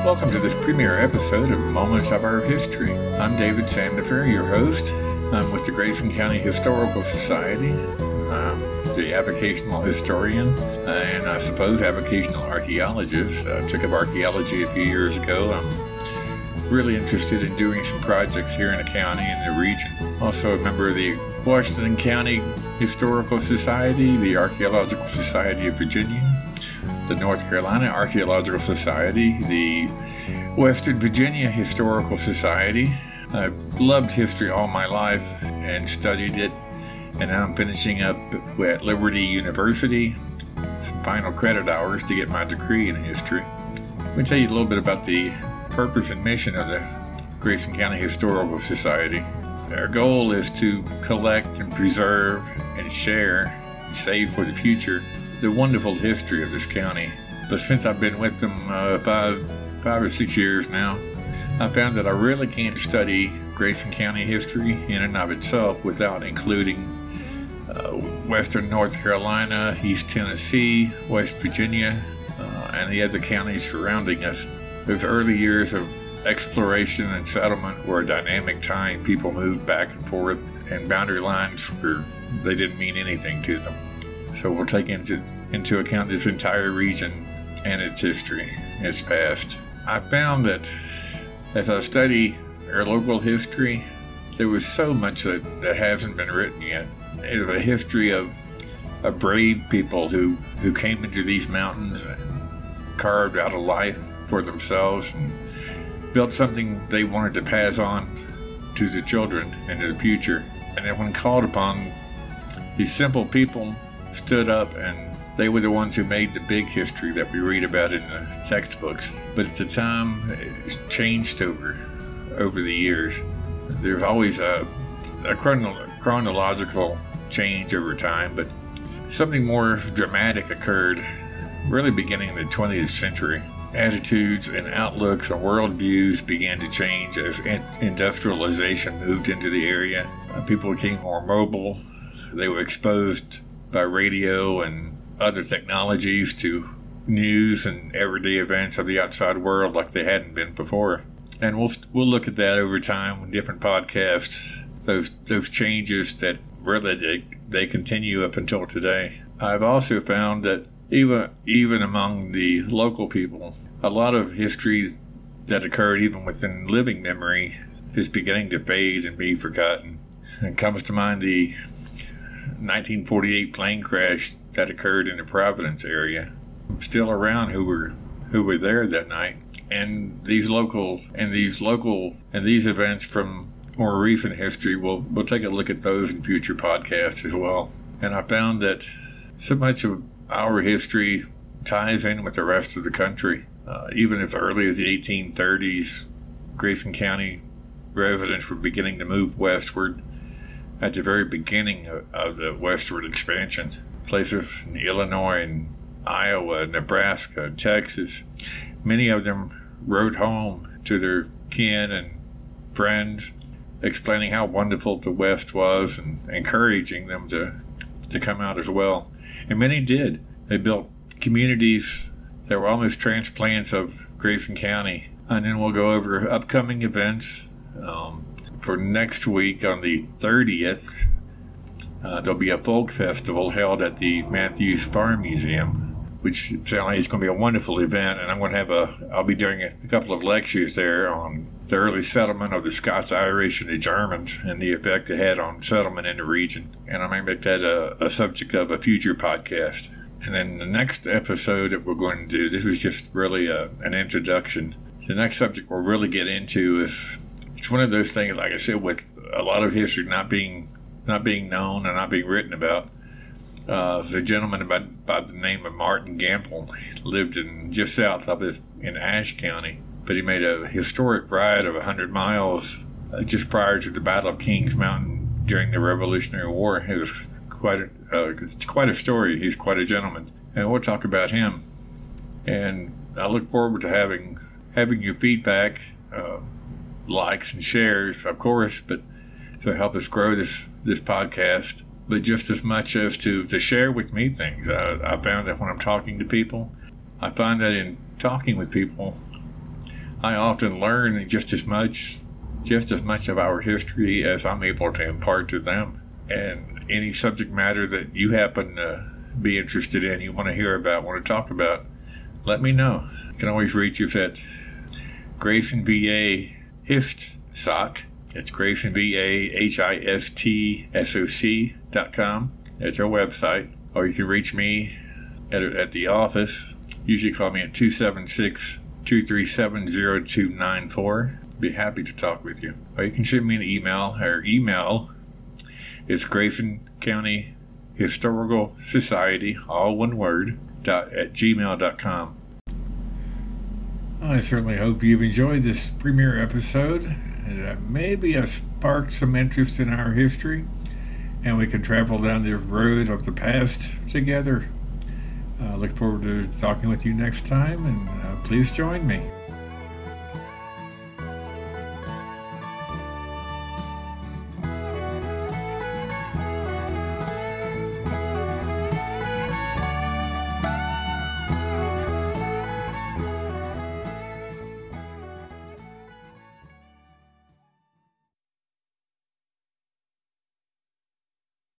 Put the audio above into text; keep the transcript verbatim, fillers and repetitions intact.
Welcome to this premiere episode of Moments of Our History. I'm David Sandifer, your host. I'm with the Grayson County Historical Society. I'm the avocational historian and I suppose avocational archaeologist. I took up archaeology a few years ago. I'm really interested in doing some projects here in the county and the region. Also a member of the Washington County Historical Society, the Archaeological Society of Virginia, the North Carolina Archaeological Society, the Western Virginia Historical Society. I've loved history all my life and studied it, and now I'm finishing up at Liberty University, some final credit hours to get my degree in history. Let me tell you a little bit about the purpose and mission of the Grayson County Historical Society. Our goal is to collect and preserve and share and save for the future the wonderful history of this county. But since I've been with them uh, five, five or six years now, I found that I really can't study Grayson County history in and of itself without including uh, Western North Carolina, East Tennessee, West Virginia, uh, and the other counties surrounding us. Those early years of exploration and settlement were a dynamic time. People moved back and forth, and boundary lines were, they didn't mean anything to them. So we'll take into, into account this entire region and its history, its past. I found that as I study our local history, there was so much that, that hasn't been written yet. It was a history of, of brave people who, who came into these mountains and carved out a life for themselves and built something they wanted to pass on to the children into the future. And then when called upon, these simple people stood up, and they were the ones who made the big history that we read about in the textbooks. But at the time, it changed over over the years. There's always a, a chrono- chronological change over time, but something more dramatic occurred really beginning in the twentieth century. Attitudes and outlooks and worldviews began to change as in- industrialization moved into the area. Uh, people became more mobile. They were exposed by radio and other technologies to news and everyday events of the outside world like they hadn't been before. And we'll we'll look at that over time in different podcasts, those those changes that really they, they continue up until today. I've also found that even even among the local people, a lot of history that occurred even within living memory is beginning to fade and be forgotten. It comes to mind the nineteen forty-eight plane crash that occurred in the Providence area. Still around who were who were there that night, and these local and these local and these events from more recent history. We'll we'll take a look at those in future podcasts as well. And I found that so much of our history ties in with the rest of the country. Uh, even as early as the eighteen thirties, Grayson County residents were beginning to move westward. At the very beginning of, of the westward expansion, places in Illinois and Iowa, Nebraska, Texas, many of them wrote home to their kin and friends, explaining how wonderful the West was and encouraging them to, to come out as well. And many did. They built communities that were almost transplants of Grayson County. And then we'll go over upcoming events. Um, For next week on the thirtieth, uh, there'll be a folk festival held at the Matthews Farm Museum, which sounds like it's going to be a wonderful event. And I'm going to have a, I'll be doing a, a couple of lectures there on the early settlement of the Scots, Irish, and the Germans and the effect it had on settlement in the region. And I may make that a, a subject of a future podcast. And then the next episode that we're going to do, this was just really a, an introduction. The next subject we'll really get into is, it's one of those things, like I said, with a lot of history not being not being known and not being written about. Uh, the gentleman by, by the name of Martin Gamble lived in just south of it in Ashe County, but he made a historic ride of one hundred miles uh, just prior to the Battle of Kings Mountain during the Revolutionary War. It was quite a, uh, it's quite a story. He's quite a gentleman, and we'll talk about him. And I look forward to having having your feedback. Uh, likes and shares, of course, but to help us grow this, this podcast, but just as much as to, to share with me things. I, I found that when I'm talking to people, I find that in talking with people, I often learn just as much, just as much of our history as I'm able to impart to them. And any subject matter that you happen to be interested in, you want to hear about, want to talk about, let me know. You can always reach us at Grayson B A Hist Soc. It's Grayson B A H I S T S O C dot com. That's our website. Or you can reach me at, at the office. Usually call me at two seven six, two three seven, zero two nine four. Be happy to talk with you. Or you can send me an email. Our email is Grayson County Historical Society, all one word, dot, at gmail dot com. I certainly hope you've enjoyed this premiere episode, and uh, maybe I sparked some interest in our history, and we can travel down the road of the past together. I uh, look forward to talking with you next time, and uh, please join me.